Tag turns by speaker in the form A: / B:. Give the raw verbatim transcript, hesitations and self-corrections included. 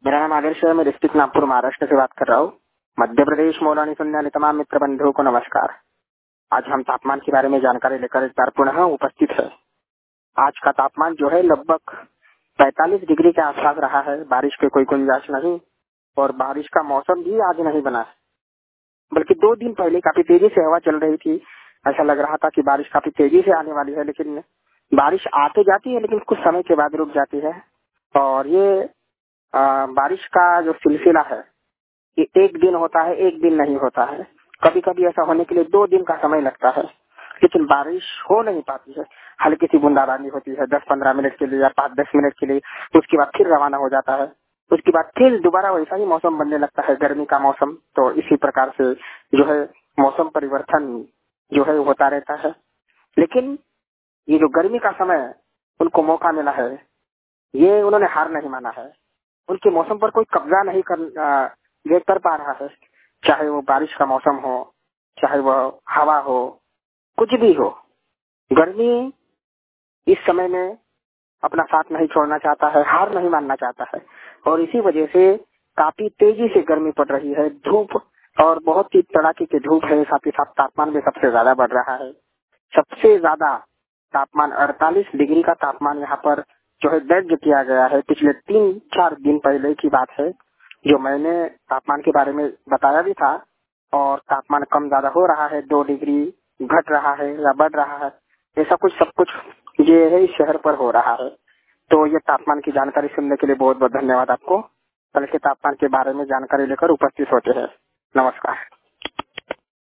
A: मेरा नाम आदर्श है। मैं डिस्ट्रिक्ट नागपुर महाराष्ट्र से बात कर रहा हूँ। मध्य प्रदेश मौलानी सुनने तमाम मित्र बंधुओं को नमस्कार। आज हम तापमान के बारे में जानकारी लेकर एक बार पुनः उपस्थित है। आज का तापमान जो है लगभग पैंतालीस डिग्री के आसपास रहा है। बारिश की कोई गुंजाइश नहीं और बारिश का मौसम भी आज नहीं बना है, बल्कि दो दिन पहले काफी तेजी से हवा चल रही थी। ऐसा लग रहा था कि बारिश काफी तेजी से आने वाली है, लेकिन बारिश आते जाती है लेकिन कुछ समय के बाद रुक जाती है। और ये आ, बारिश का जो सिलसिला है ये एक दिन होता है, एक दिन नहीं होता है। कभी कभी ऐसा होने के लिए दो दिन का समय लगता है, लेकिन बारिश हो नहीं पाती है। हल्की सी बूंदाबांदी होती है दस पंद्रह मिनट के लिए या पाँच दस मिनट के लिए, उसके बाद फिर रवाना हो जाता है। उसके बाद फिर दोबारा वैसा ही मौसम बनने लगता है, गर्मी का मौसम। तो इसी प्रकार से जो है मौसम परिवर्तन जो है होता रहता है। लेकिन ये जो गर्मी का समय उनको मौका मिला है, ये उन्होंने हार नहीं माना है। उनके मौसम पर कोई कब्जा नहीं कर आ, ये कर पा रहा है। चाहे वो बारिश का मौसम हो, चाहे वो हवा हो, कुछ भी हो, गर्मी इस समय में अपना साथ नहीं छोड़ना चाहता है, हार नहीं मानना चाहता है। और इसी वजह से काफी तेजी से गर्मी पड़ रही है। धूप और बहुत ही तड़ाके की धूप है, साथ ही साथ तापमान भी सबसे ज्यादा बढ़ रहा है। सबसे ज्यादा तापमान अड़तालीस डिग्री का तापमान यहाँ पर जो है दर्ज किया गया है। पिछले तीन चार दिन पहले की बात है, जो मैंने तापमान के बारे में बताया भी था। और तापमान कम ज्यादा हो रहा है, दो डिग्री घट रहा है या बढ़ रहा है, ऐसा कुछ सब कुछ ये है इस शहर पर हो रहा है। तो ये तापमान की जानकारी सुनने के लिए बहुत बहुत धन्यवाद आपको। कल के तापमान के बारे में जानकारी लेकर उपस्थित होते हैं। नमस्कार।